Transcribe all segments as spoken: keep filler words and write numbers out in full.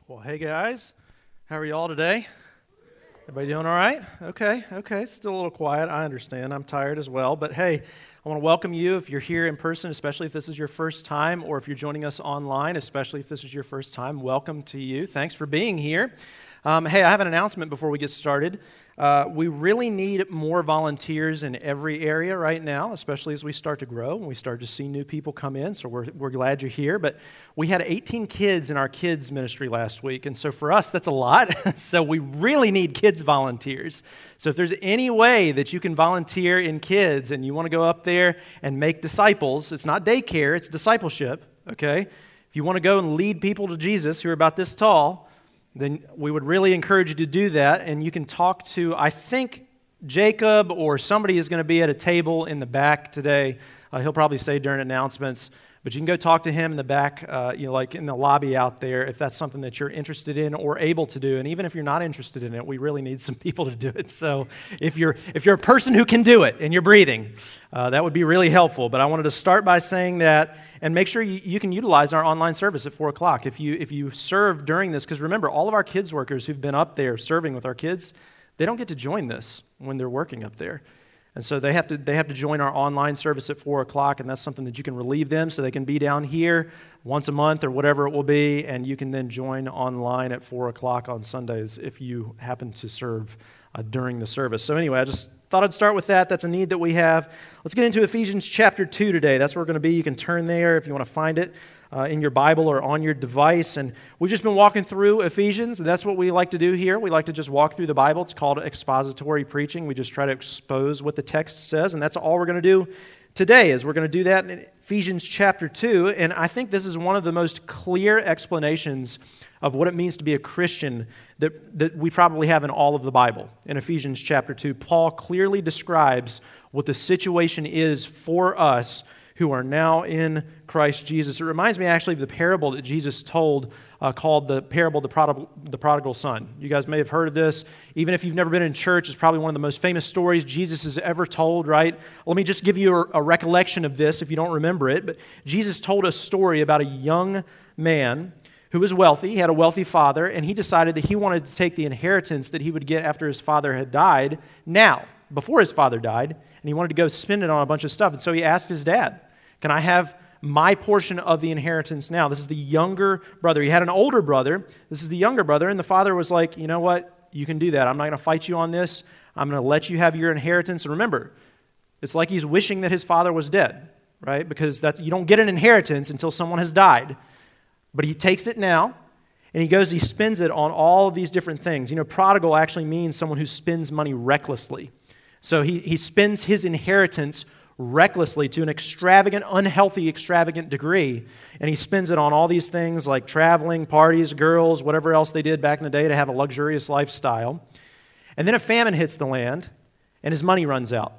Well, hey guys, how are you all today? Everybody doing all right? Okay, okay, still a little quiet, I understand, I'm tired as well, but hey, I want to welcome you if you're here in person, especially if this is your first time, or if you're joining us online, especially if this is your first time, welcome to you. Thanks for being here. Um, hey, I have an announcement before we get started. Uh, we really need more volunteers in every area right now, especially as we start to grow and we start to see new people come in, so we're, we're glad you're here. But we had eighteen kids in our kids ministry last week, and so for us, that's a lot. So we really need kids volunteers. So if there's any way that you can volunteer in kids and you want to go up there and make disciples, it's not daycare, it's discipleship, okay? If you want to go and lead people to Jesus who are about this tall, then we would really encourage you to do that, and you can talk to, I think, Jacob or somebody is going to be at a table in the back today. Uh, he'll probably say during announcements, but you can go talk to him in the back, uh, you know, like in the lobby out there, if that's something that you're interested in or able to do. And even if you're not interested in it, we really need some people to do it. So if you're if you're a person who can do it and you're breathing, uh, that would be really helpful. But I wanted to start by saying that, and make sure you, you can utilize our online service at four o'clock. If you if you serve during this, because remember, all of our kids workers who've been up there serving with our kids, they don't get to join this when they're working up there. And so they have to they have to join our online service at four o'clock, and that's something that you can relieve them so they can be down here once a month or whatever it will be, and you can then join online at four o'clock on Sundays if you happen to serve uh, during the service. So anyway, I just thought I'd start with that. That's a need that we have. Let's get into Ephesians chapter two today. That's where we're going to be. You can turn there if you want to find it uh, in your Bible or on your device. And we've just been walking through Ephesians, and that's what we like to do here. We like to just walk through the Bible. It's called expository preaching. We just try to expose what the text says, and that's all we're going to do today, is we're going to do that in Ephesians chapter two. And I think this is one of the most clear explanations of what it means to be a Christian that, that we probably have in all of the Bible. In Ephesians chapter two, Paul clearly describes what the situation is for us who are now in Christ Jesus. It reminds me actually of the parable that Jesus told uh, called the parable of the prodigal, the prodigal son. You guys may have heard of this. Even if you've never been in church, it's probably one of the most famous stories Jesus has ever told, right? Let me just give you a, a recollection of this if you don't remember it. But Jesus told a story about a young man who was wealthy. He had a wealthy father, and he decided that he wanted to take the inheritance that he would get after his father had died now, before his father died, and he wanted to go spend it on a bunch of stuff. And so he asked his dad, can I have my portion of the inheritance now? This is the younger brother. He had an older brother. This is the younger brother. And the father was like, you know what? You can do that. I'm not going to fight you on this. I'm going to let you have your inheritance. And remember, it's like he's wishing that his father was dead, right? Because that you don't get an inheritance until someone has died. But he takes it now, and he goes, he spends it on all of these different things. You know, prodigal actually means someone who spends money recklessly. So he, he spends his inheritance recklessly to an extravagant, unhealthy, extravagant degree. And he spends it on all these things like traveling, parties, girls, whatever else they did back in the day to have a luxurious lifestyle. And then a famine hits the land, and his money runs out.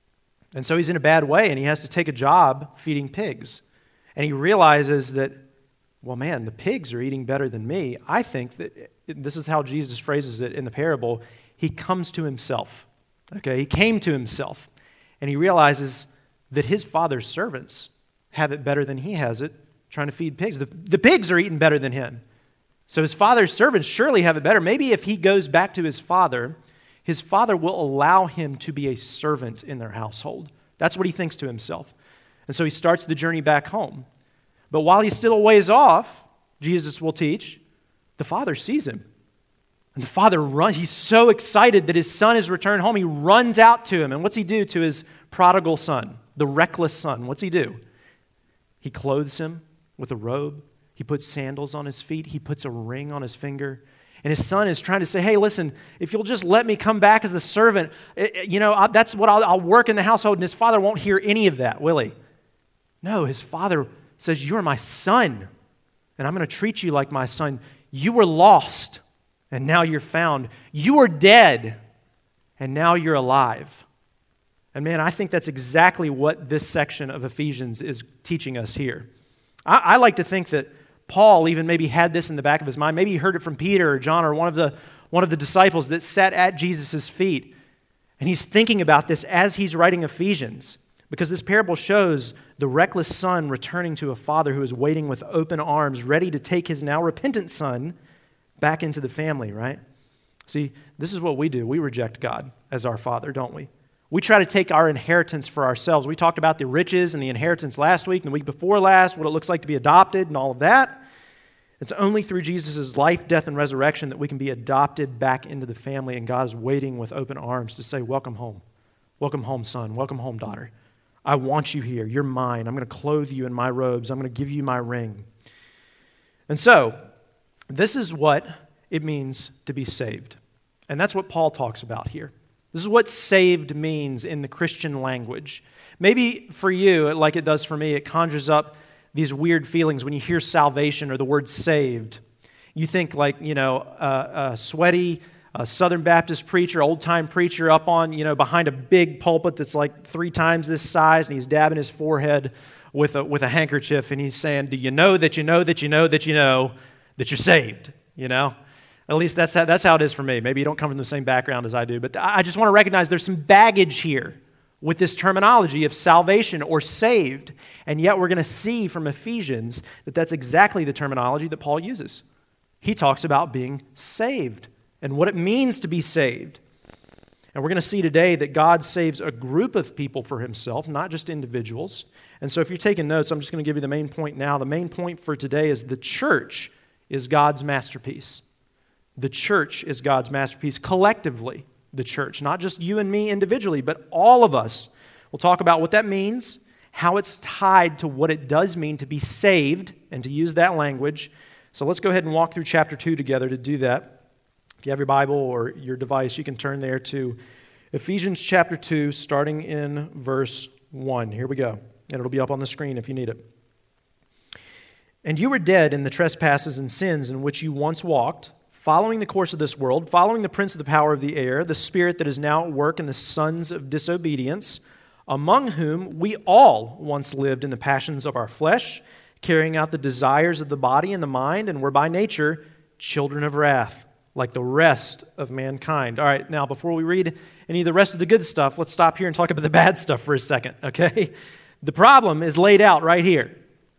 And so he's in a bad way, and he has to take a job feeding pigs. And he realizes that, well, man, the pigs are eating better than me. I think that, this is how Jesus phrases it in the parable, he comes to himself. Okay, he came to himself. And he realizes that his father's servants have it better than he has it, trying to feed pigs. The, the pigs are eating better than him. So his father's servants surely have it better. Maybe if he goes back to his father, his father will allow him to be a servant in their household. That's what he thinks to himself. And so he starts the journey back home. But while he's still a ways off, Jesus will teach, the father sees him. And the father runs. He's so excited that his son has returned home. He runs out to him. And what's he do to his prodigal son, the reckless son? What's he do? He clothes him with a robe. He puts sandals on his feet. He puts a ring on his finger. And his son is trying to say, hey, listen, if you'll just let me come back as a servant, you know, that's what I'll, I'll work in the household. And his father won't hear any of that, will he? No, his father says, you're my son, and I'm going to treat you like my son. You were lost, and now you're found. You were dead, and now you're alive. And man, I think that's exactly what this section of Ephesians is teaching us here. I, I like to think that Paul even maybe had this in the back of his mind. Maybe he heard it from Peter or John or one of the, one of the disciples that sat at Jesus' feet. And he's thinking about this as he's writing Ephesians, because this parable shows the reckless son returning to a father who is waiting with open arms, ready to take his now repentant son back into the family, right? See, this is what we do. We reject God as our Father, don't we? We try to take our inheritance for ourselves. We talked about the riches and the inheritance last week and the week before last, what it looks like to be adopted and all of that. It's only through Jesus' life, death, and resurrection that we can be adopted back into the family, and God is waiting with open arms to say, welcome home. Welcome home, son. Welcome home, daughter. I want you here. You're mine. I'm going to clothe you in my robes. I'm going to give you my ring. And so, this is what it means to be saved. And that's what Paul talks about here. This is what saved means in the Christian language. Maybe for you, like it does for me, it conjures up these weird feelings when you hear salvation or the word saved. You think like, you know, uh, a sweaty uh, Southern Baptist preacher, old-time preacher up on, you know, behind a big pulpit that's like three times this size, and he's dabbing his forehead with a, with a handkerchief, and he's saying, do you know that you know that you know that you know that you're saved, you know? At least that's how, that's how it is for me. Maybe you don't come from the same background as I do, but I just want to recognize there's some baggage here with this terminology of salvation or saved, and yet we're going to see from Ephesians that that's exactly the terminology that Paul uses. He talks about being saved and what it means to be saved. And we're going to see today that God saves a group of people for himself, not just individuals. And so if you're taking notes, I'm just going to give you the main point now. The main point for today is the church is God's masterpiece. The church is God's masterpiece collectively. The church, not just you and me individually, but all of us. We'll talk about what that means, how it's tied to what it does mean to be saved, and to use that language. So let's go ahead and walk through chapter two together to do that. If you have your Bible or your device, you can turn there to Ephesians chapter two, starting in verse one. Here we go. And it'll be up on the screen if you need it. And you were dead in the trespasses and sins in which you once walked, following the course of this world, following the prince of the power of the air, the spirit that is now at work in the sons of disobedience, among whom we all once lived in the passions of our flesh, carrying out the desires of the body and the mind, and were by nature children of wrath, like the rest of mankind. All right, now before we read any of the rest of the good stuff, let's stop here and talk about the bad stuff for a second, okay? The problem is laid out right here.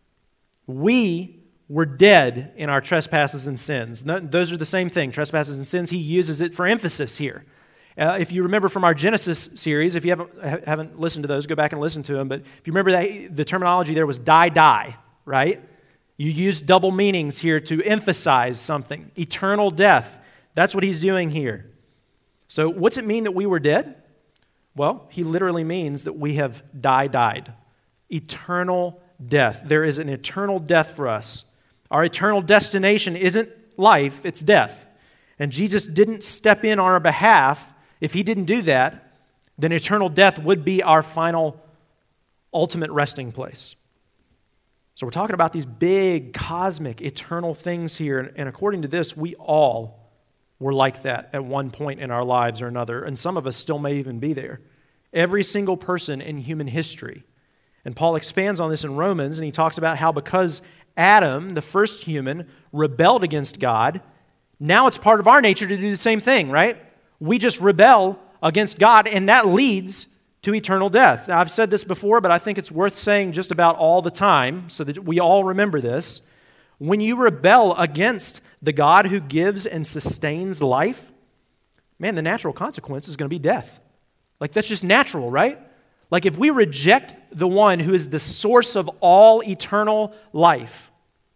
We were dead in our trespasses and sins. Those are the same thing, trespasses and sins. He uses it for emphasis here. Uh, if you remember from our Genesis series, if you haven't haven't listened to those, go back and listen to them. But if you remember that the terminology there was die, die, right? You use double meanings here to emphasize something. Eternal death. That's what he's doing here. So what's it mean that we were dead? Well, he literally means that we have die, died. Eternal death. There is an eternal death for us. Our eternal destination isn't life, it's death. And Jesus didn't step in on our behalf. If he didn't do that, then eternal death would be our final, ultimate resting place. So we're talking about these big, cosmic, eternal things here. And according to this, we all were like that at one point in our lives or another. And some of us still may even be there. Every single person in human history. And Paul expands on this in Romans, and he talks about how because Adam, the first human, rebelled against God, now it's part of our nature to do the same thing, right? We just rebel against God, and that leads to eternal death. Now, I've said this before, but I think it's worth saying just about all the time so that we all remember this. When you rebel against the God who gives and sustains life, man, the natural consequence is going to be death. Like, that's just natural, right? Like, if we reject the one who is the source of all eternal life,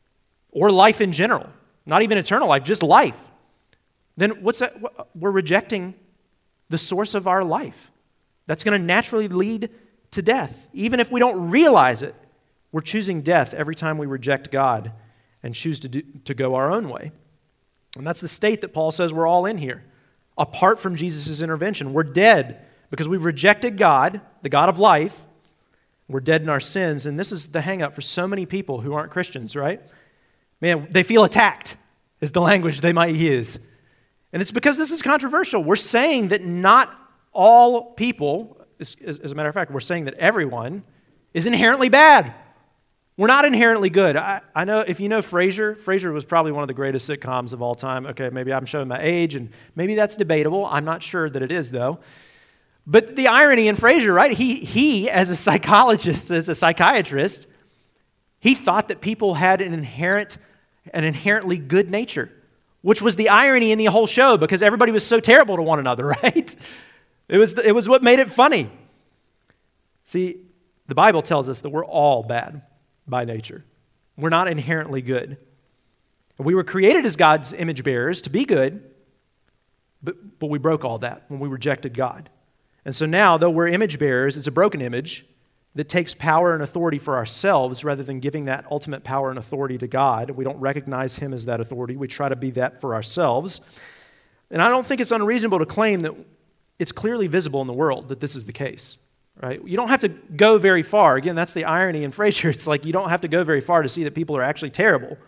or life in general, not even eternal life, just life, then what's that? We're rejecting the source of our life. That's going to naturally lead to death. Even if we don't realize it, we're choosing death every time we reject God and choose to do, to go our own way. And that's the state that Paul says we're all in here. Apart from Jesus' intervention, we're dead because we've rejected God, the God of life. We're dead in our sins. And this is the hang-up for so many people who aren't Christians, right? Man, they feel attacked is the language they might use. And it's because this is controversial. We're saying that not all people, as, as a matter of fact, we're saying that everyone is inherently bad. We're not inherently good. I, I know if you know Frasier, Frasier was probably one of the greatest sitcoms of all time. Okay, maybe I'm showing my age, and maybe that's debatable. I'm not sure that it is, though. But the irony in Frasier, right? He, he as a psychologist, as a psychiatrist, he thought that people had an inherent, an inherently good nature. which was the irony in the whole show because everybody was so terrible to one another, right? It was, it was what made it funny. See, the Bible tells us that we're all bad by nature. We're not inherently good. We were created as God's image bearers to be good, but, but we broke all that when we rejected God. And so now, though we're image bearers, it's a broken image that takes power and authority for ourselves rather than giving that ultimate power and authority to God. We don't recognize Him as that authority. We try to be that for ourselves. And I don't think it's unreasonable to claim that it's clearly visible in the world that this is the case, right? You don't have to go very far. Again, that's the irony in Frasier. It's like you don't have to go very far to see that people are actually terrible.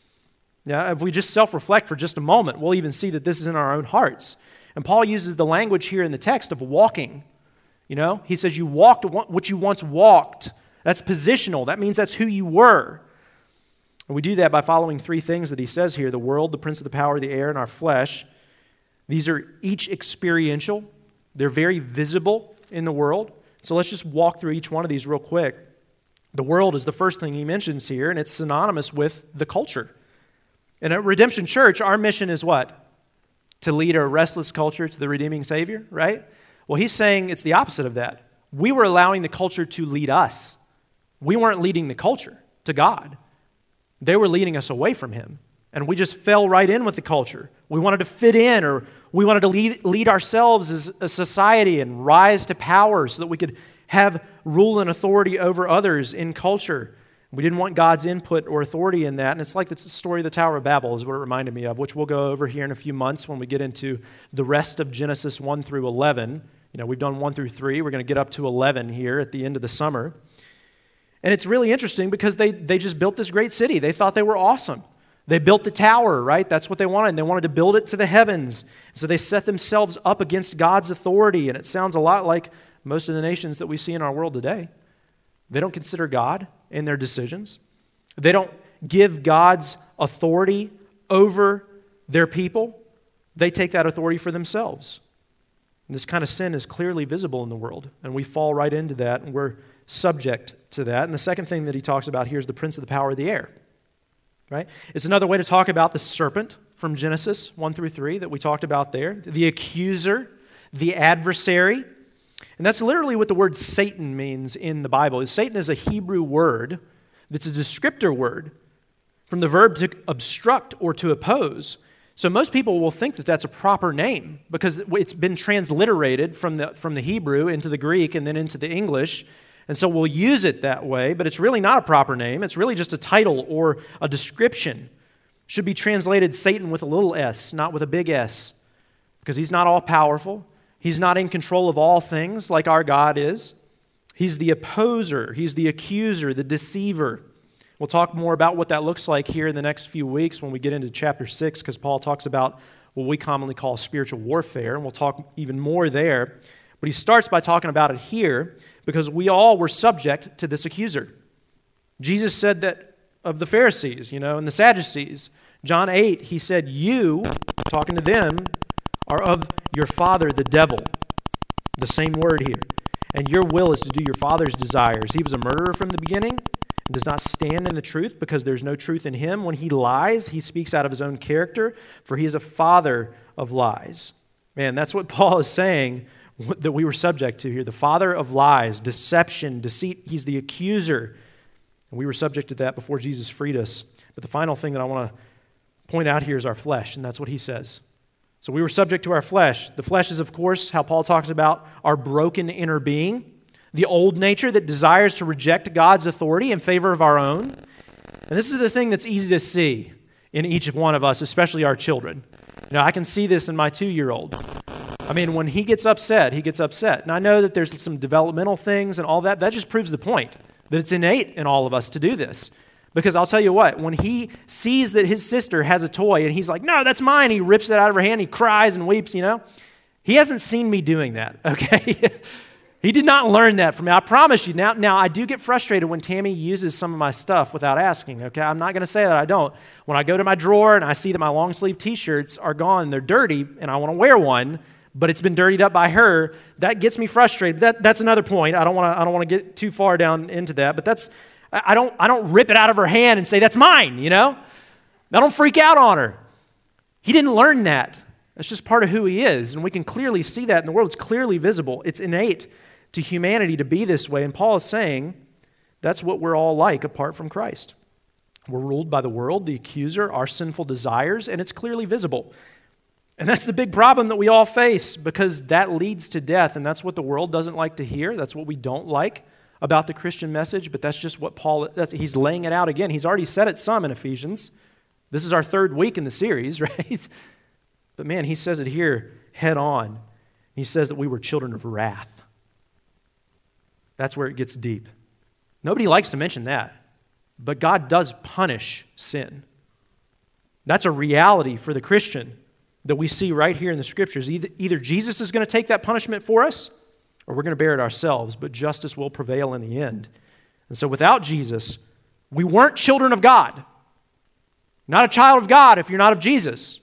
Yeah, if we just self-reflect for just a moment, we'll even see that this is in our own hearts. And Paul uses the language here in the text of walking. You know, he says you walked what you once walked. That's positional. That means that's who you were. And we do that by following three things that he says here: the world, the prince of the power of the air, and our flesh. These are each experiential. They're very visible in the world. So let's just walk through each one of these real quick. The world is the first thing he mentions here, and it's synonymous with the culture. And at Redemption Church, our mission is what? To lead a restless culture to the redeeming Savior, right? Well, he's saying it's the opposite of that. We were allowing the culture to lead us. We weren't leading the culture to God. They were leading us away from Him. And we just fell right in with the culture. We wanted to fit in, or we wanted to lead, lead ourselves as a society and rise to power so that we could have rule and authority over others in culture. We didn't want God's input or authority in that. And it's like the story of the Tower of Babel is what it reminded me of, which we'll go over here in a few months when we get into the rest of Genesis one through eleven. You know, we've done one through three. We're going to get up to eleven here at the end of the summer. And it's really interesting because they, they just built this great city. They thought they were awesome. They built the tower, right? That's what they wanted. And they wanted to build it to the heavens. So they set themselves up against God's authority. And it sounds a lot like most of the nations that we see in our world today. They don't consider God in their decisions. They don't give God's authority over their people. They take that authority for themselves. And this kind of sin is clearly visible in the world, and we fall right into that, and we're subject to that. And the second thing that he talks about here is the prince of the power of the air. Right? It's another way to talk about the serpent from Genesis one through three that we talked about there. The accuser, the adversary. And that's literally what the word Satan means in the Bible. Satan is a Hebrew word that's a descriptor word from the verb to obstruct or to oppose. So most people will think that that's a proper name because it's been transliterated from the, from the Hebrew into the Greek and then into the English. And so we'll use it that way, but it's really not a proper name. It's really just a title or a description. It should be translated Satan with a little s, not with a big S, because he's not all-powerful. He's not in control of all things like our God is. He's the opposer. He's the accuser, the deceiver. We'll talk more about what that looks like here in the next few weeks when we get into chapter six, because Paul talks about what we commonly call spiritual warfare, and we'll talk even more there. But he starts by talking about it here because we all were subject to this accuser. Jesus said that of the Pharisees, you know, and the Sadducees. John eight, he said, you, talking to them, are of your father the devil. The same word here. And your will is to do your father's desires. He was a murderer from the beginning and does not stand in the truth because there's no truth in him. When he lies, he speaks out of his own character, for he is a father of lies. Man, that's what Paul is saying that we were subject to here. The father of lies, deception, deceit. He's the accuser. And we were subject to that before Jesus freed us. But the final thing that I want to point out here is our flesh, and that's what he says. So we were subject to our flesh. The flesh is, of course, how Paul talks about our broken inner being, the old nature that desires to reject God's authority in favor of our own. And this is the thing that's easy to see in each one of us, especially our children. You know, I can see this in my two-year-old. I mean, when he gets upset, he gets upset. And I know that there's some developmental things and all that. That just proves the point, that it's innate in all of us to do this. Because I'll tell you what, when he sees that his sister has a toy and he's like, no, that's mine, he rips it out of her hand, he cries and weeps, you know. He hasn't seen me doing that, okay? He did not learn that from me. I promise you. Now, now, I do get frustrated when Tammy uses some of my stuff without asking, okay? I'm not going to say that I don't. When I go to my drawer and I see that my long-sleeve T-shirts are gone, they're dirty, and I want to wear one, but it's been dirtied up by her, that gets me frustrated. That, that's another point. I don't want to I don't want to get too far down into that, but that's I don't I don't rip it out of her hand and say, that's mine, you know? I don't freak out on her. He didn't learn that. That's just part of who he is. And we can clearly see that in the world. It's clearly visible. It's innate to humanity to be this way. And Paul is saying that's what we're all like apart from Christ. We're ruled by the world, the accuser, our sinful desires, and it's clearly visible. And that's the big problem that we all face, because that leads to death, and that's what the world doesn't like to hear. That's what we don't like about the Christian message, but that's just what Paul, that's, he's laying it out again. He's already said it some in Ephesians. This is our third week in the series, right? But man, he says it here head on. He says that we were children of wrath. That's where it gets deep. Nobody likes to mention that, but God does punish sin. That's a reality for the Christian that we see right here in the Scriptures. Either, either Jesus is going to take that punishment for us, or we're going to bear it ourselves, but justice will prevail in the end. And so without Jesus, we weren't children of God. Not a child of God if you're not of Jesus.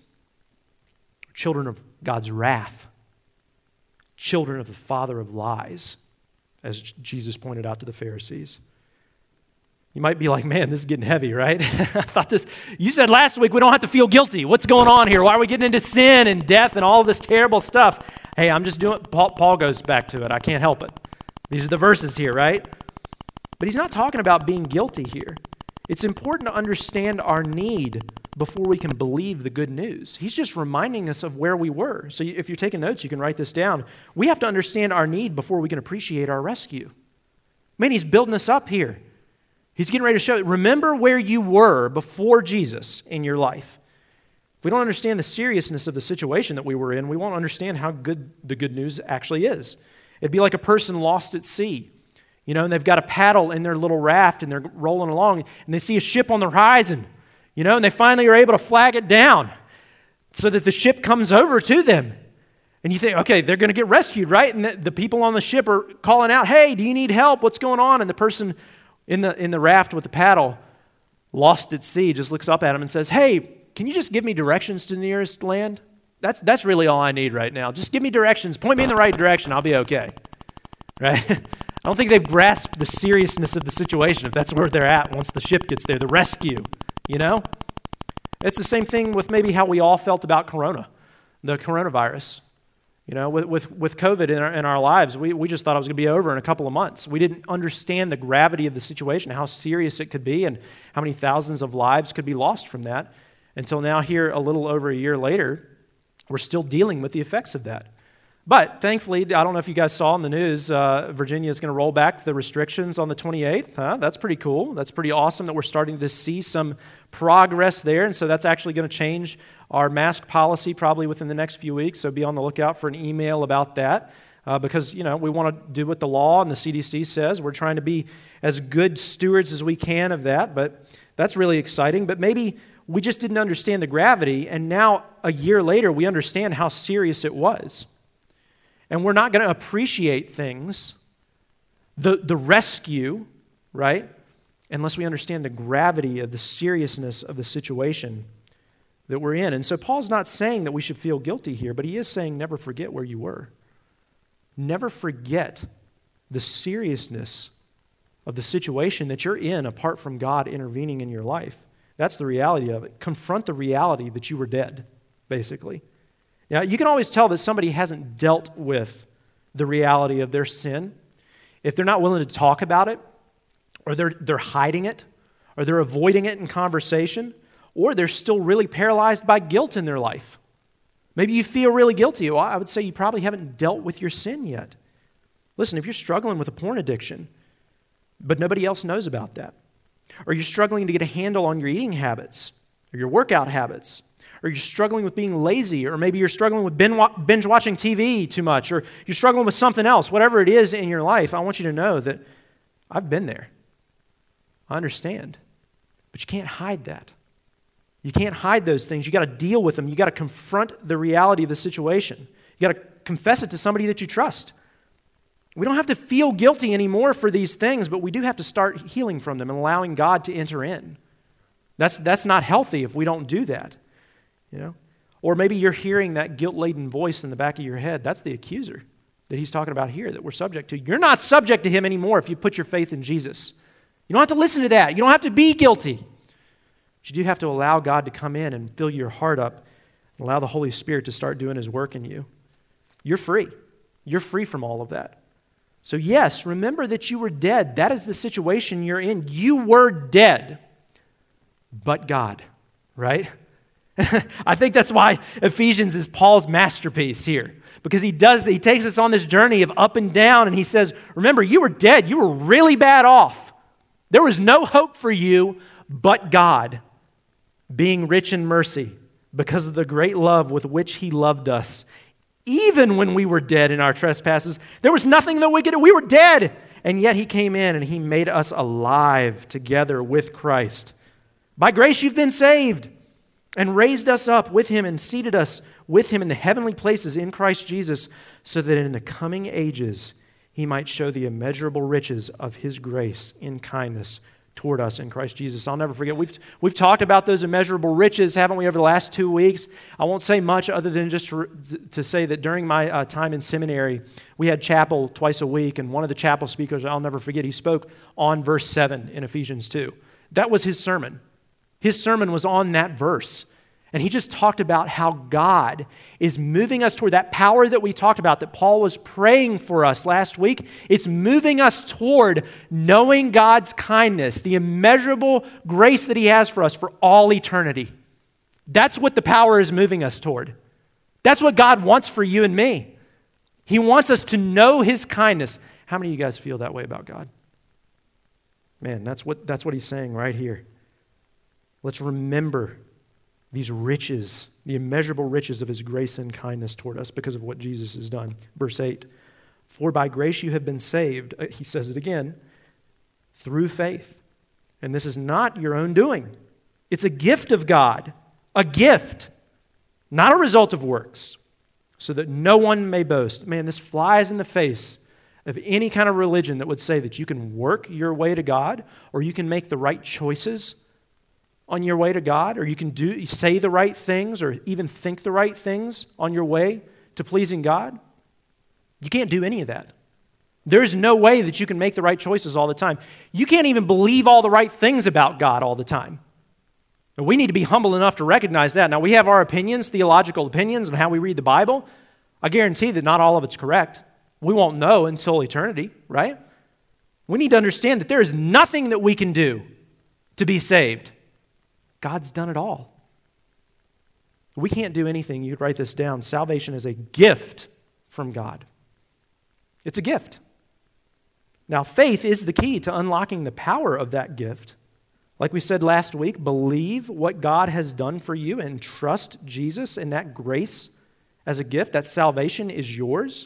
Children of God's wrath. Children of the father of lies, as Jesus pointed out to the Pharisees. You might be like, man, this is getting heavy, right? I thought this, you said last week we don't have to feel guilty. What's going on here? Why are we getting into sin and death and all of this terrible stuff? Hey, I'm just doing, Paul, Paul goes back to it. I can't help it. These are the verses here, right? But he's not talking about being guilty here. It's important to understand our need before we can believe the good news. He's just reminding us of where we were. So if you're taking notes, you can write this down. We have to understand our need before we can appreciate our rescue. Man, he's building us up here. He's getting ready to show, remember where you were before Jesus in your life. If we don't understand the seriousness of the situation that we were in, we won't understand how good the good news actually is. It'd be like a person lost at sea, you know, and they've got a paddle in their little raft and they're rolling along and they see a ship on the horizon, you know, and they finally are able to flag it down so that the ship comes over to them. And you think, okay, they're going to get rescued, right? And the, the people on the ship are calling out, hey, do you need help? What's going on? And the person in the in the raft with the paddle, lost at sea, just looks up at him and says, hey, can you just give me directions to the nearest land? That's that's really all I need right now. Just give me directions. Point me in the right direction. I'll be okay. Right? I don't think they've grasped the seriousness of the situation if that's where they're at once the ship gets there, the rescue, you know? It's the same thing with maybe how we all felt about corona, the coronavirus. You know, with, with, with COVID in our, in our lives, we, we just thought it was going to be over in a couple of months. We didn't understand the gravity of the situation, how serious it could be, and how many thousands of lives could be lost from that. Until now, here, a little over a year later, we're still dealing with the effects of that. But thankfully, I don't know if you guys saw in the news, uh, Virginia is going to roll back the restrictions on the twenty-eighth. Huh? That's pretty cool. That's pretty awesome that we're starting to see some progress there. And so that's actually going to change our mask policy probably within the next few weeks. So be on the lookout for an email about that uh, because, you know, we want to do what the law and the C D C says. We're trying to be as good stewards as we can of that. But that's really exciting. But maybe we just didn't understand the gravity. And now a year later, we understand how serious it was. And we're not going to appreciate things, the, the rescue, right, unless we understand the gravity of the seriousness of the situation that we're in. And so Paul's not saying that we should feel guilty here, but he is saying never forget where you were. Never forget the seriousness of the situation that you're in apart from God intervening in your life. That's the reality of it. Confront the reality that you were dead, basically. Now, you can always tell that somebody hasn't dealt with the reality of their sin if they're not willing to talk about it, or they're, they're hiding it, or they're avoiding it in conversation, or they're still really paralyzed by guilt in their life. Maybe you feel really guilty. Well, I would say you probably haven't dealt with your sin yet. Listen, if you're struggling with a porn addiction, but nobody else knows about that, or you're struggling to get a handle on your eating habits, or your workout habits, or you're struggling with being lazy, or maybe you're struggling with binge watching T V too much, or you're struggling with something else, whatever it is in your life, I want you to know that I've been there. I understand. But you can't hide that. You can't hide those things. You got to deal with them. You got to confront the reality of the situation. You got to confess it to somebody that you trust. We don't have to feel guilty anymore for these things, but we do have to start healing from them and allowing God to enter in. That's, that's not healthy if we don't do that. You know? Or maybe you're hearing that guilt-laden voice in the back of your head. That's the accuser that he's talking about here that we're subject to. You're not subject to him anymore if you put your faith in Jesus. You don't have to listen to that. You don't have to be guilty. But you do have to allow God to come in and fill your heart up, Allow the Holy Spirit to start doing His work in you. You're free. You're free from all of that. So yes, remember that you were dead. That is the situation you're in. You were dead, but God, right? I think that's why Ephesians is Paul's masterpiece here. Because he does, he takes us on this journey of up and down, and he says, remember, you were dead. You were really bad off. There was no hope for you but God, being rich in mercy because of the great love with which He loved us. Even when we were dead in our trespasses, there was nothing that we could do. We were dead. And yet He came in and He made us alive together with Christ. By grace you've been saved, and raised us up with Him and seated us with Him in the heavenly places in Christ Jesus, so that in the coming ages He might show the immeasurable riches of His grace in kindness toward us in Christ Jesus. I'll never forget, we've, we've talked about those immeasurable riches, haven't we, over the last two weeks? I won't say much other than just to, to say that during my uh, time in seminary, we had chapel twice a week, and one of the chapel speakers, I'll never forget, he spoke on verse seven in Ephesians two. That was his sermon. His sermon was on that verse. And he just talked about how God is moving us toward that power that we talked about, that Paul was praying for us last week. It's moving us toward knowing God's kindness, the immeasurable grace that He has for us for all eternity. That's what the power is moving us toward. That's what God wants for you and me. He wants us to know His kindness. How many of you guys feel that way about God? Man, that's what, that's what He's saying right here. Let's remember these riches, the immeasurable riches of His grace and kindness toward us because of what Jesus has done. Verse eight, for by grace you have been saved, he says it again, through faith. And this is not your own doing. It's a gift of God, a gift, not a result of works, so that no one may boast. Man, this flies in the face of any kind of religion that would say that you can work your way to God, or you can make the right choices on your way to God, or you can do say the right things or even think the right things on your way to pleasing God. You can't do any of that. There's no way that you can make the right choices all the time. You can't even believe all the right things about God all the time. And we need to be humble enough to recognize that. Now, we have our opinions, theological opinions on how we read the Bible. I guarantee that not all of it's correct. We won't know until eternity, right? We need to understand that there is nothing that we can do to be saved. God's done it all. We can't do anything. You could write this down. Salvation is a gift from God. It's a gift. Now, faith is the key to unlocking the power of that gift. Like we said last week, believe what God has done for you and trust Jesus and that grace as a gift. That salvation is yours.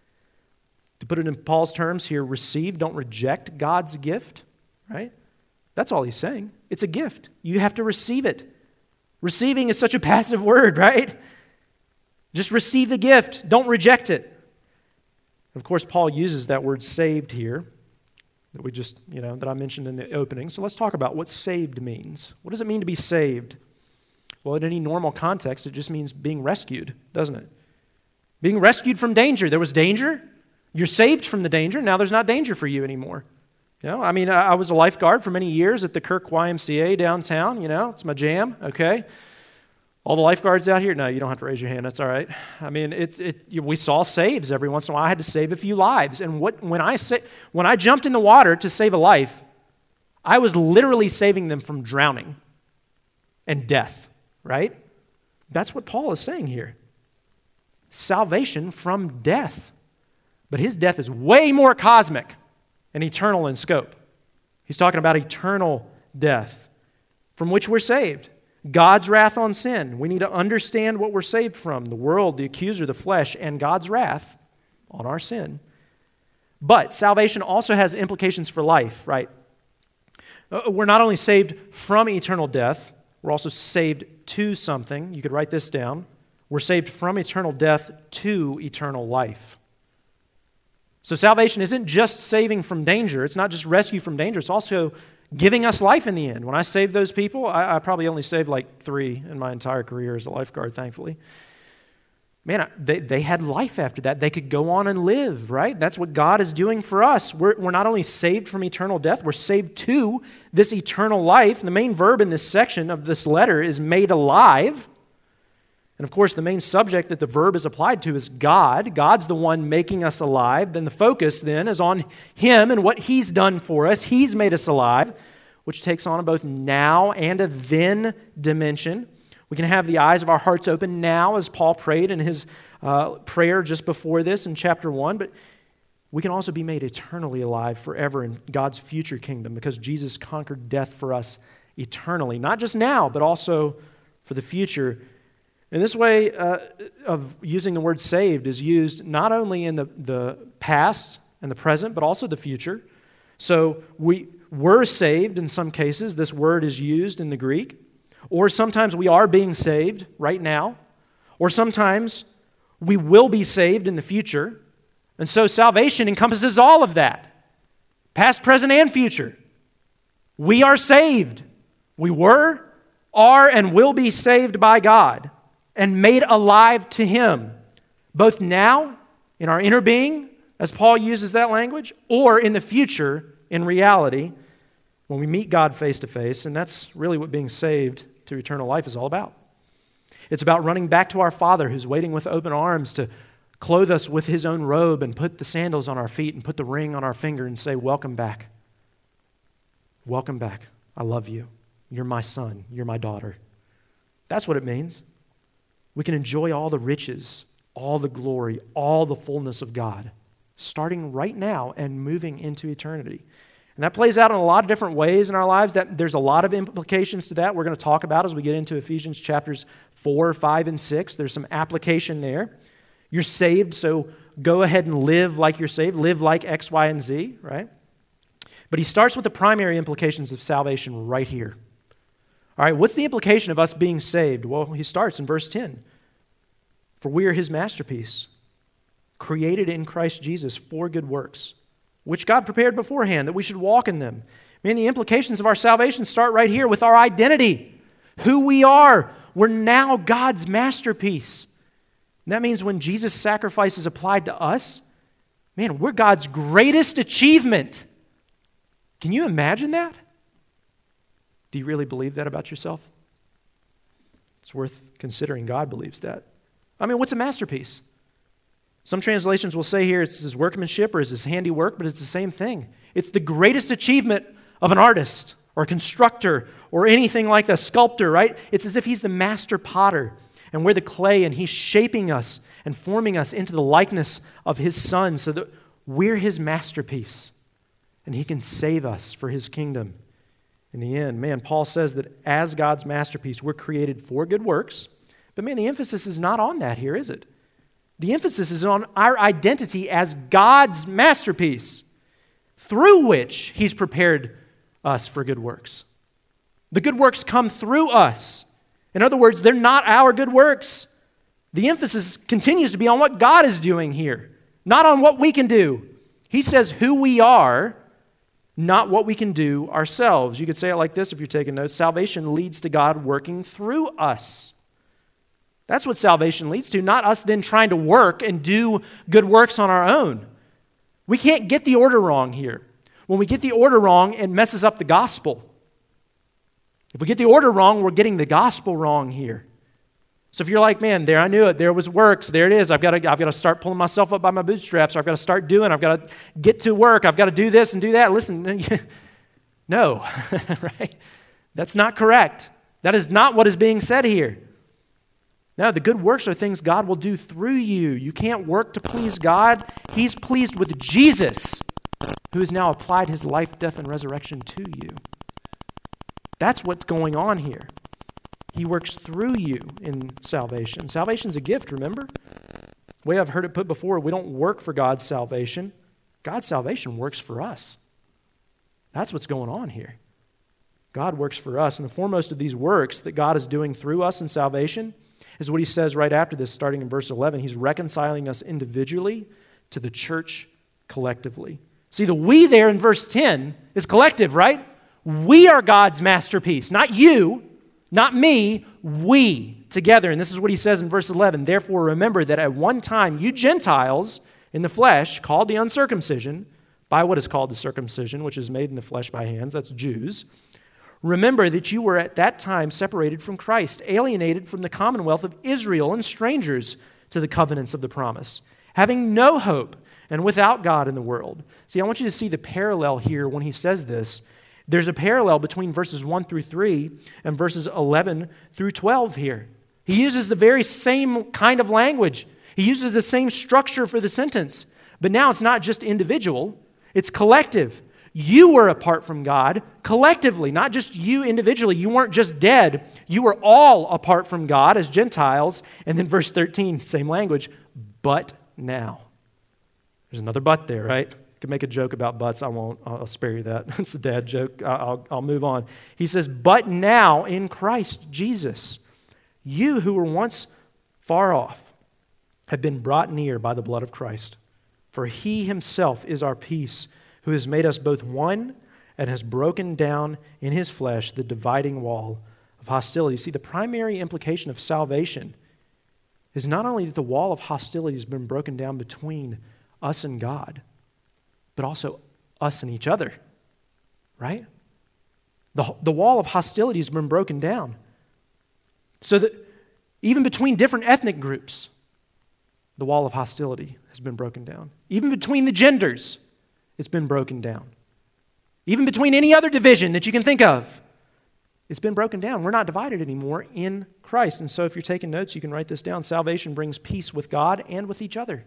To put it in Paul's terms here, receive, don't reject God's gift, right? That's all he's saying. It's a gift. You have to receive it. Receiving is such a passive word, right? Just receive the gift. Don't reject it. Of course, Paul uses that word saved here that we just, you know, that I mentioned in the opening. So let's talk about what saved means. What does it mean to be saved? Well, in any normal context, it just means being rescued, doesn't it? Being rescued from danger. There was danger. You're saved from the danger. Now there's not danger for you anymore. You know, I mean, I was a lifeguard for many years at the Kirk Y M C A downtown. You know, it's my jam, okay? All the lifeguards out here? No, you don't have to raise your hand. That's all right. I mean, it's it. We saw saves every once in a while. I had to save a few lives. And what when I say, when I jumped in the water to save a life, I was literally saving them from drowning and death, right? That's what Paul is saying here. Salvation from death. But his death is way more cosmic and eternal in scope. He's talking about eternal death from which we're saved. God's wrath on sin. We need to understand what we're saved from. The world, the accuser, the flesh, and God's wrath on our sin. But salvation also has implications for life, right? We're not only saved from eternal death, we're also saved to something. You could write this down. We're saved from eternal death to eternal life. So salvation isn't just saving from danger. It's not just rescue from danger. It's also giving us life in the end. When I saved those people, I, I probably only saved like three in my entire career as a lifeguard, thankfully. Man, I, they, they had life after that. They could go on and live, right? That's what God is doing for us. We're, we're not only saved from eternal death, we're saved to this eternal life. And the main verb in this section of this letter is made alive. And of course, the main subject that the verb is applied to is God. God's the one making us alive. Then the focus then is on Him and what He's done for us. He's made us alive, which takes on a both now and a then dimension. We can have the eyes of our hearts open now, as Paul prayed in his uh, prayer just before this in chapter one, but we can also be made eternally alive forever in God's future kingdom because Jesus conquered death for us eternally, not just now, but also for the future. And this way uh, of using the word saved is used not only in the, the past and the present, but also the future. So we were saved in some cases. This word is used in the Greek. Or sometimes we are being saved right now. Or sometimes we will be saved in the future. And so salvation encompasses all of that, past, present, and future. We are saved. We were, are, and will be saved by God and made alive to Him, both now in our inner being, as Paul uses that language, or in the future in reality when we meet God face to face. And that's really what being saved to eternal life is all about. It's about running back to our Father who's waiting with open arms to clothe us with His own robe and put the sandals on our feet and put the ring on our finger and say, welcome back. Welcome back. I love you. You're my son. You're my daughter. That's what it means. We can enjoy all the riches, all the glory, all the fullness of God, starting right now and moving into eternity. And that plays out in a lot of different ways in our lives. That there's a lot of implications to that we're going to talk about as we get into Ephesians chapters four, five, and six. There's some application there. You're saved, so go ahead and live like you're saved. Live like X, Y, and Z, right? But he starts with the primary implications of salvation right here. All right, what's the implication of us being saved? Well, he starts in verse ten. For we are His masterpiece, created in Christ Jesus for good works, which God prepared beforehand that we should walk in them. I mean, the implications of our salvation start right here with our identity, who we are. We're now God's masterpiece. And that means when Jesus' sacrifice is applied to us, man, we're God's greatest achievement. Can you imagine that? Do you really believe that about yourself? It's worth considering God believes that. I mean, what's a masterpiece? Some translations will say here it's his workmanship or it's his handiwork, but it's the same thing. It's the greatest achievement of an artist or a constructor or anything like that, sculptor, right? It's as if he's the master potter and we're the clay and he's shaping us and forming us into the likeness of his son so that we're his masterpiece and he can save us for his kingdom. In the end, man, Paul says that as God's masterpiece, we're created for good works. But man, the emphasis is not on that here, is it? The emphasis is on our identity as God's masterpiece, through which He's prepared us for good works. The good works come through us. In other words, they're not our good works. The emphasis continues to be on what God is doing here, not on what we can do. He says who we are, not what we can do ourselves. You could say it like this if you're taking notes. Salvation leads to God working through us. That's what salvation leads to, not us then trying to work and do good works on our own. We can't get the order wrong here. When we get the order wrong, it messes up the gospel. If we get the order wrong, we're getting the gospel wrong here. So if you're like, man, there I knew it, there was works, there it is, I've got to, I've got to start pulling myself up by my bootstraps, or I've got to start doing, I've got to get to work, I've got to do this and do that. Listen, no, right? That's not correct. That is not what is being said here. No, the good works are things God will do through you. You can't work to please God. He's pleased with Jesus, who has now applied His life, death, and resurrection to you. That's what's going on here. He works through you in salvation. Salvation's a gift, remember? The way I've heard it put before, we don't work for God's salvation. God's salvation works for us. That's what's going on here. God works for us. And the foremost of these works that God is doing through us in salvation is what he says right after this, starting in verse eleven. He's reconciling us individually to the church collectively. See, the we there in verse ten is collective, right? We are God's masterpiece, not you, not me, we together. And this is what he says in verse eleven. Therefore, remember that at one time you Gentiles in the flesh, called the uncircumcision, by what is called the circumcision, which is made in the flesh by hands, that's Jews, Remember that you were at that time separated from Christ, alienated from the commonwealth of Israel, and strangers to the covenants of the promise, having no hope and without God in the world. See, I want you to see the parallel here when he says this. There's a parallel between verses one through three and verses eleven through twelve here. He uses the very same kind of language. He uses the same structure for the sentence. But now it's not just individual, it's collective. You were apart from God collectively, not just you individually. You weren't just dead. You were all apart from God as Gentiles. And then verse thirteen, same language, but now. There's another but there, right? Could make a joke about butts. I won't. I'll spare you that. It's a dad joke. I'll, I'll move on. He says, but now in Christ Jesus, you who were once far off have been brought near by the blood of Christ. For he himself is our peace, who has made us both one and has broken down in his flesh the dividing wall of hostility. See, the primary implication of salvation is not only that the wall of hostility has been broken down between us and God, but also us and each other, right? The, the wall of hostility has been broken down. So that even between different ethnic groups, the wall of hostility has been broken down. Even between the genders, it's been broken down. Even between any other division that you can think of, it's been broken down. We're not divided anymore in Christ. And so if you're taking notes, you can write this down. Salvation brings peace with God and with each other.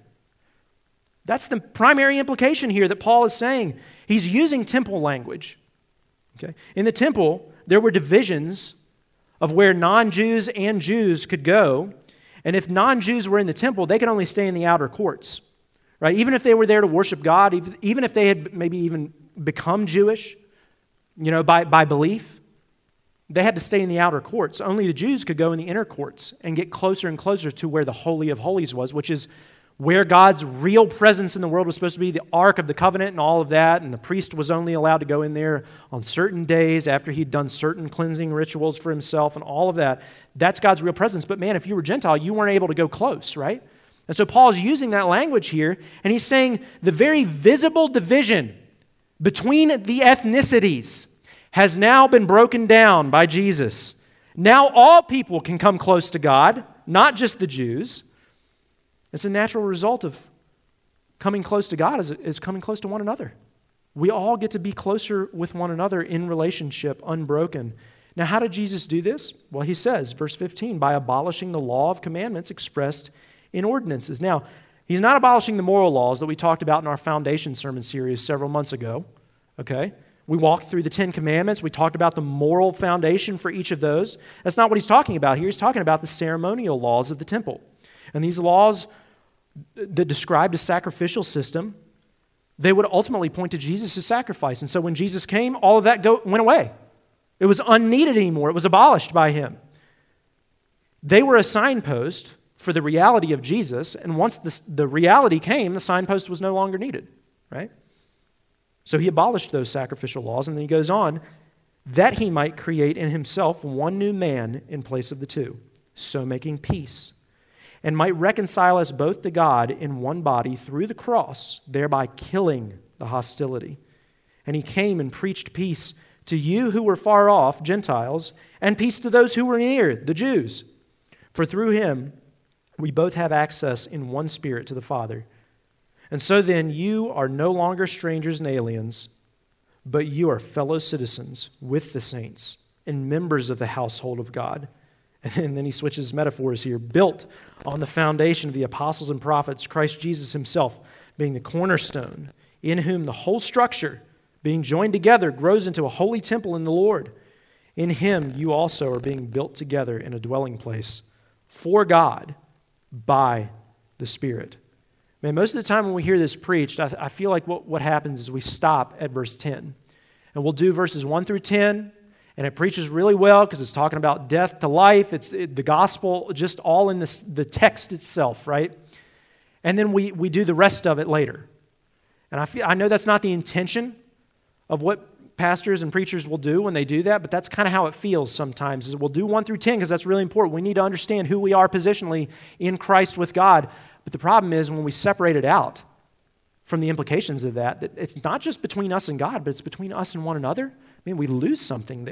That's the primary implication here that Paul is saying. He's using temple language. Okay? In the temple, there were divisions of where non-Jews and Jews could go. And if non-Jews were in the temple, they could only stay in the outer courts. Right? Even if they were there to worship God, even if they had maybe even become Jewish, you know, by, by belief, they had to stay in the outer courts. Only the Jews could go in the inner courts and get closer and closer to where the Holy of Holies was, which is where God's real presence in the world was supposed to be, the Ark of the Covenant and all of that, and the priest was only allowed to go in there on certain days after he'd done certain cleansing rituals for himself and all of that. That's God's real presence. But man, if you were Gentile, you weren't able to go close, right? And so Paul's using that language here, and he's saying the very visible division between the ethnicities has now been broken down by Jesus. Now all people can come close to God, not just the Jews. It's a natural result of coming close to God is, is coming close to one another. We all get to be closer with one another in relationship, unbroken. Now, how did Jesus do this? Well, he says, verse fifteen, by abolishing the law of commandments expressed in ordinances. Now, he's not abolishing the moral laws that we talked about in our foundation sermon series several months ago, okay? We walked through the Ten Commandments. We talked about the moral foundation for each of those. That's not what he's talking about here. He's talking about the ceremonial laws of the temple. And these laws that described a sacrificial system, they would ultimately point to Jesus' sacrifice. And so when Jesus came, all of that go, went away. It was unneeded anymore. It was abolished by him. They were a signpost for the reality of Jesus, and once the, the reality came, the signpost was no longer needed, right? So he abolished those sacrificial laws, and then he goes on, that he might create in himself one new man in place of the two, so making peace, and might reconcile us both to God in one body through the cross, thereby killing the hostility. And he came and preached peace to you who were far off, Gentiles, and peace to those who were near, the Jews. For through him we both have access in one Spirit to the Father. And so then you are no longer strangers and aliens, but you are fellow citizens with the saints and members of the household of God. And then he switches metaphors here. Built on the foundation of the apostles and prophets, Christ Jesus himself being the cornerstone, in whom the whole structure, being joined together, grows into a holy temple in the Lord. In him you also are being built together in a dwelling place for God by the Spirit. Man, most of the time when we hear this preached, I, I feel like what, what happens is we stop at verse ten. And we'll do verses one through ten, and it preaches really well because it's talking about death to life. It's it, the gospel just all in this, the text itself, right? And then we, we do the rest of it later. And I feel I know that's not the intention of what pastors and preachers will do when they do that, but that's kind of how it feels sometimes. Is we'll do one through ten because that's really important. We need to understand who we are positionally in Christ with God. But the problem is when we separate it out from the implications of that, that it's not just between us and God, but it's between us and one another. I mean, we lose something there.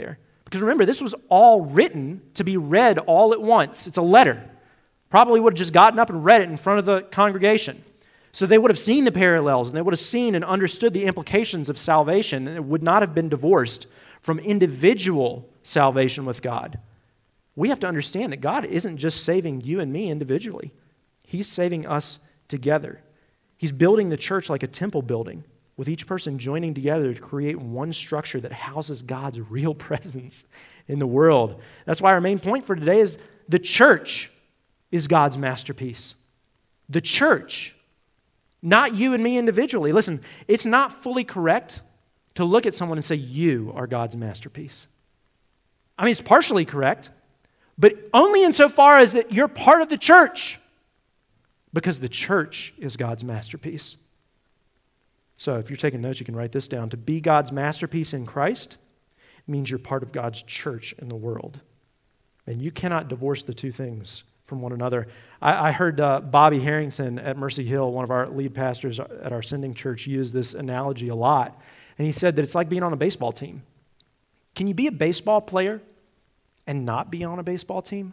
Because remember, this was all written to be read all at once. It's a letter. Probably would have just gotten up and read it in front of the congregation. So they would have seen the parallels, and they would have seen and understood the implications of salvation, and it would not have been divorced from individual salvation with God. We have to understand that God isn't just saving you and me individually. He's saving us together. He's building the church like a temple building, with each person joining together to create one structure that houses God's real presence in the world. That's why our main point for today is the church is God's masterpiece. The church, not you and me individually. Listen, it's not fully correct to look at someone and say, you are God's masterpiece. I mean, it's partially correct, but only insofar as that you're part of the church, because the church is God's masterpiece. So if you're taking notes, you can write this down. To be God's masterpiece in Christ means you're part of God's church in the world. And you cannot divorce the two things from one another. I, I heard uh, Bobby Harrington at Mercy Hill, one of our lead pastors at our sending church, use this analogy a lot. And he said that it's like being on a baseball team. Can you be a baseball player and not be on a baseball team?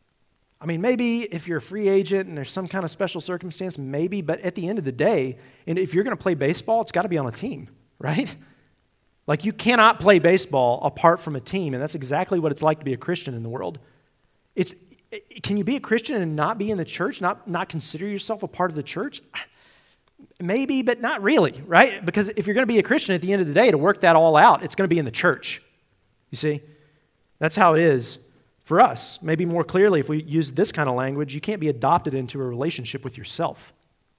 I mean, maybe if you're a free agent and there's some kind of special circumstance, maybe, but at the end of the day, and if you're going to play baseball, it's got to be on a team, right? Like, you cannot play baseball apart from a team, and that's exactly what it's like to be a Christian in the world. It's, can you be a Christian and not be in the church, not, not consider yourself a part of the church? Maybe, but not really, right? Because if you're going to be a Christian at the end of the day, to work that all out, it's going to be in the church. You see? That's how it is for us. Maybe more clearly, if we use this kind of language, you can't be adopted into a relationship with yourself,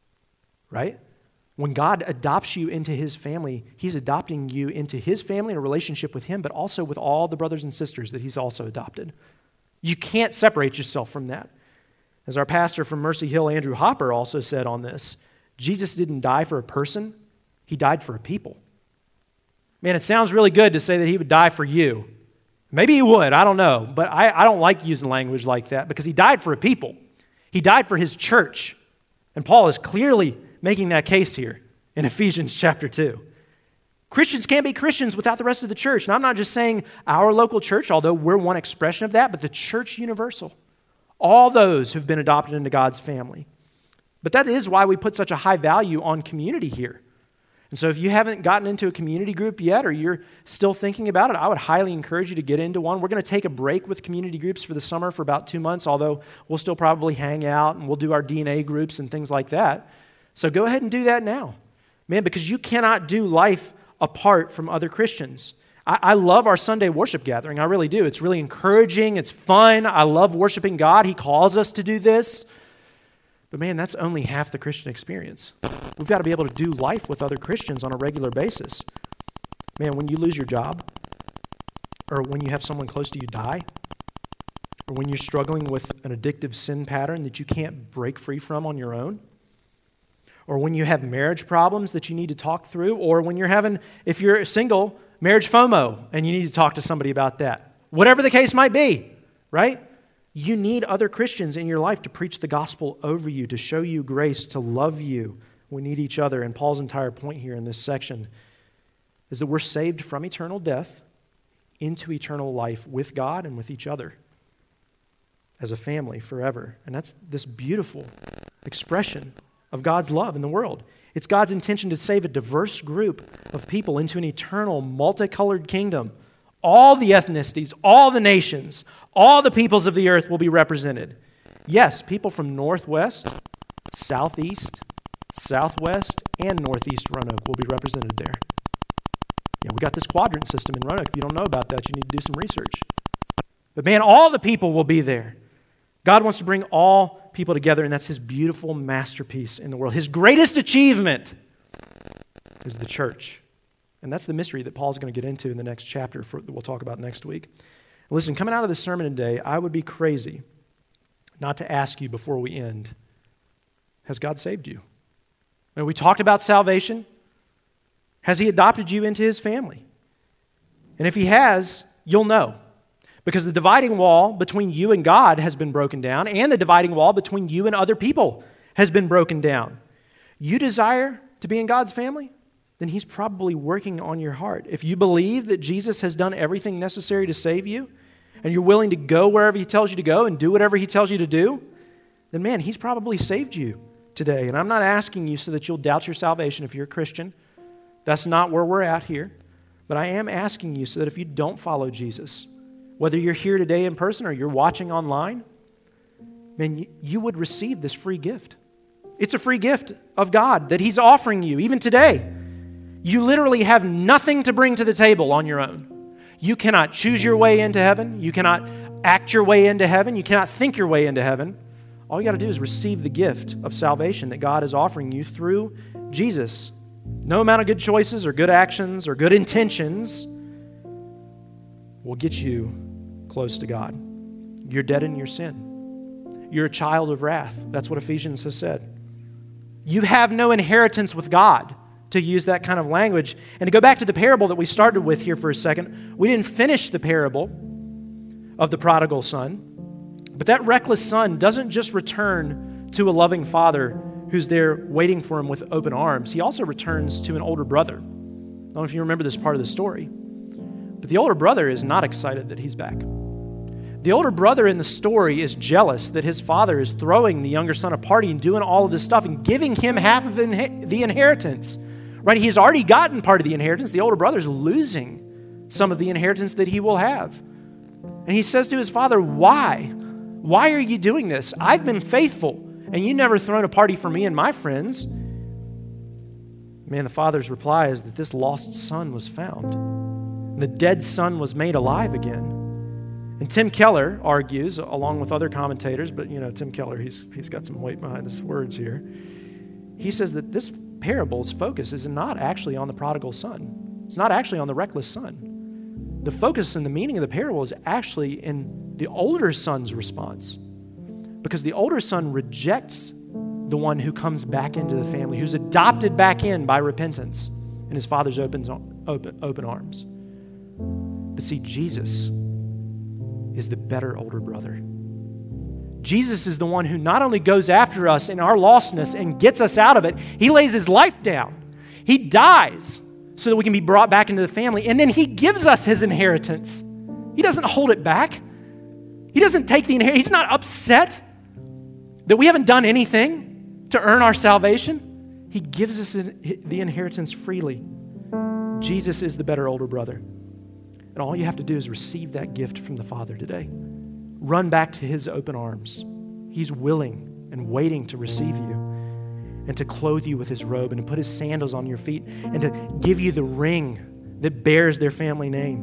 right? When God adopts you into His family, He's adopting you into His family in a relationship with Him, but also with all the brothers and sisters that He's also adopted. You can't separate yourself from that. As our pastor from Mercy Hill, Andrew Hopper, also said on this, Jesus didn't die for a person, He died for a people. Man, it sounds really good to say that He would die for you. Maybe He would, I don't know, but I, I don't like using language like that because He died for a people. He died for His church. And Paul is clearly making that case here in Ephesians chapter two. Christians can't be Christians without the rest of the church. And I'm not just saying our local church, although we're one expression of that, but the church universal. All those who've been adopted into God's family. But that is why we put such a high value on community here. And so if you haven't gotten into a community group yet, or you're still thinking about it, I would highly encourage you to get into one. We're going to take a break with community groups for the summer for about two months, although we'll still probably hang out and we'll do our D N A groups and things like that. So go ahead and do that now. Man, because you cannot do life apart from other Christians. I, I love our Sunday worship gathering. I really do. It's really encouraging. It's fun. I love worshiping God. He calls us to do this. But man, that's only half the Christian experience. We've got to be able to do life with other Christians on a regular basis. Man, when you lose your job, or when you have someone close to you die, or when you're struggling with an addictive sin pattern that you can't break free from on your own, or when you have marriage problems that you need to talk through, or when you're having, if you're single, marriage FOMO, and you need to talk to somebody about that. Whatever the case might be, right? You need other Christians in your life to preach the gospel over you, to show you grace, to love you. We need each other. And Paul's entire point here in this section is that we're saved from eternal death into eternal life with God and with each other as a family forever. And that's this beautiful expression of God's love in the world. It's God's intention to save a diverse group of people into an eternal, multicolored kingdom. All the ethnicities, all the nations, all the peoples of the earth will be represented. Yes, people from northwest, southeast, southwest, and northeast Roanoke will be represented there. Yeah, we got this quadrant system in Roanoke. If you don't know about that, you need to do some research. But man, all the people will be there. God wants to bring all people together, and that's His beautiful masterpiece in the world. His greatest achievement is the church. And that's the mystery that Paul's going to get into in the next chapter for, that we'll talk about next week. Listen, coming out of this sermon today, I would be crazy not to ask you before we end, has God saved you? And we talked about salvation. Has He adopted you into His family? And if He has, you'll know. Because the dividing wall between you and God has been broken down, and the dividing wall between you and other people has been broken down. You desire to be in God's family? then he's probably working on your heart. If you believe that Jesus has done everything necessary to save you, and you're willing to go wherever he tells you to go and do whatever he tells you to do, then man, he's probably saved you today. And I'm not asking you so that you'll doubt your salvation if you're a Christian. That's not where we're at here. But I am asking you so that if you don't follow Jesus, whether you're here today in person or you're watching online, man, you would receive this free gift. It's a free gift of God that he's offering you even today. You literally have nothing to bring to the table on your own. You cannot choose your way into heaven. You cannot act your way into heaven. You cannot think your way into heaven. All you got to do is receive the gift of salvation that God is offering you through Jesus. No amount of good choices or good actions or good intentions will get you close to God. You're dead in your sin. You're a child of wrath. That's what Ephesians has said. You have no inheritance with God, to use that kind of language. And to go back to the parable that we started with here for a second, we didn't finish the parable of the prodigal son, but that reckless son doesn't just return to a loving father who's there waiting for him with open arms. He also returns to an older brother. I don't know if you remember this part of the story, but the older brother is not excited that he's back. The older brother in the story is jealous that his father is throwing the younger son a party and doing all of this stuff and giving him half of the inheritance. Right? He's already gotten part of the inheritance. The older brother's losing some of the inheritance that he will have. And he says to his father, why? Why are you doing this? I've been faithful, and you never thrown a party for me and my friends. Man, the father's reply is that this lost son was found. And the dead son was made alive again. And Tim Keller argues, along with other commentators, but you know, Tim Keller, he's he's got some weight behind his words here. He says that this parable's focus is not actually on the prodigal son. It's not actually on the reckless son. The focus and the meaning of the parable is actually in the older son's response. Because the older son rejects the one who comes back into the family, who's adopted back in by repentance in his father's open, open, open arms. But see, Jesus is the better older brother. Jesus is the one who not only goes after us in our lostness and gets us out of it, he lays his life down. He dies so that we can be brought back into the family, and then he gives us his inheritance. He doesn't hold it back. He doesn't take the inheritance. He's not upset that we haven't done anything to earn our salvation. He gives us the inheritance freely. Jesus is the better older brother. And all you have to do is receive that gift from the Father today. Run back to his open arms. He's willing and waiting to receive you and to clothe you with his robe and to put his sandals on your feet and to give you the ring that bears their family name.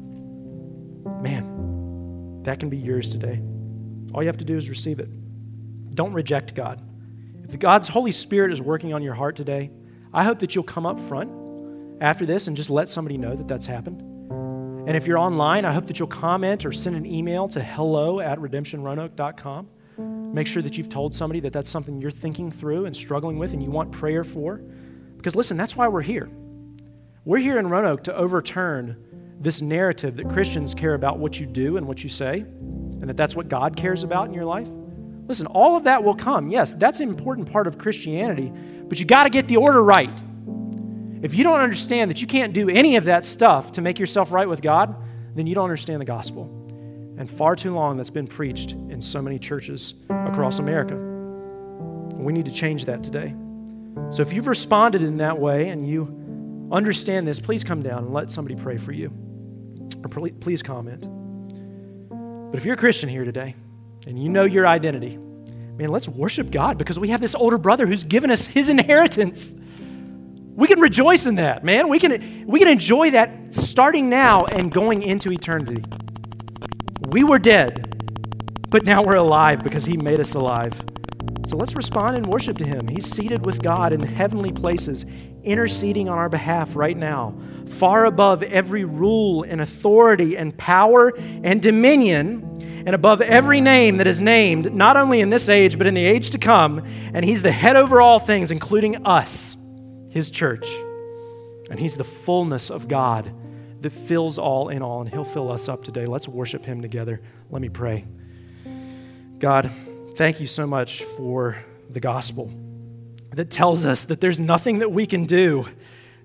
Man, that can be yours today. All you have to do is receive it. Don't reject God. If God's Holy Spirit is working on your heart today, I hope that you'll come up front after this and just let somebody know that that's happened. And if you're online, I hope that you'll comment or send an email to hello at redemption roanoke dot com. Make sure that you've told somebody that that's something you're thinking through and struggling with and you want prayer for. Because listen, that's why we're here. We're here in Roanoke to overturn this narrative that Christians care about what you do and what you say, and that that's what God cares about in your life. Listen, all of that will come. Yes, that's an important part of Christianity, but you got to get the order right. If you don't understand that you can't do any of that stuff to make yourself right with God, then you don't understand the gospel. And far too long that's been preached in so many churches across America. We need to change that today. So if you've responded in that way and you understand this, please come down and let somebody pray for you. Or please comment. But if you're a Christian here today and you know your identity, man, let's worship God because we have this older brother who's given us his inheritance. We can rejoice in that, man. We can, we can enjoy that starting now and going into eternity. We were dead, but now we're alive because he made us alive. So let's respond and worship to him. He's seated with God in the heavenly places, interceding on our behalf right now, far above every rule and authority and power and dominion, and above every name that is named, not only in this age, but in the age to come. And he's the head over all things, including us, his church. And he's the fullness of God that fills all in all, and he'll fill us up today. Let's worship him together. Let me pray. God, thank you so much for the gospel that tells us that there's nothing that we can do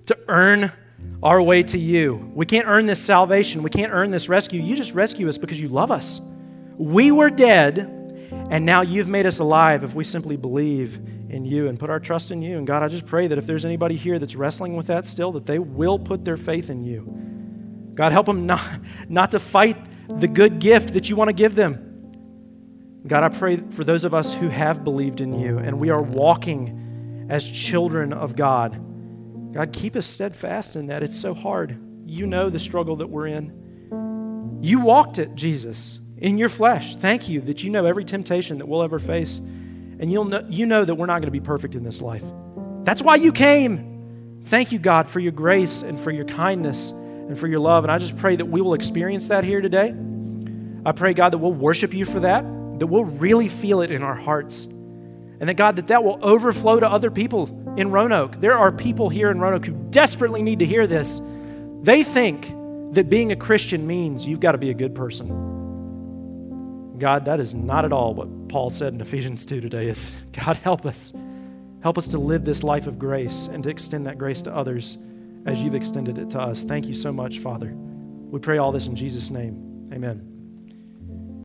to earn our way to you. We can't earn this salvation. We can't earn this rescue. You just rescue us because you love us. We were dead, and now you've made us alive if we simply believe in you and put our trust in you. And God, I just pray that if there's anybody here that's wrestling with that still, that they will put their faith in you. God, help them not, not to fight the good gift that you want to give them. God, I pray for those of us who have believed in you and we are walking as children of God. God, keep us steadfast in that. It's so hard. You know the struggle that we're in. You walked it, Jesus, in your flesh. Thank you that you know every temptation that we'll ever face. And you'll know, you know that we're not going to be perfect in this life. That's why you came. Thank you, God, for your grace and for your kindness and for your love. And I just pray that we will experience that here today. I pray, God, that we'll worship you for that, that we'll really feel it in our hearts. And that, God, that that will overflow to other people in Roanoke. There are people here in Roanoke who desperately need to hear this. They think that being a Christian means you've got to be a good person. God, that is not at all what Paul said in Ephesians two today. Is God, help us. Help us to live this life of grace and to extend that grace to others as you've extended it to us. Thank you so much, Father. We pray all this in Jesus' name. Amen.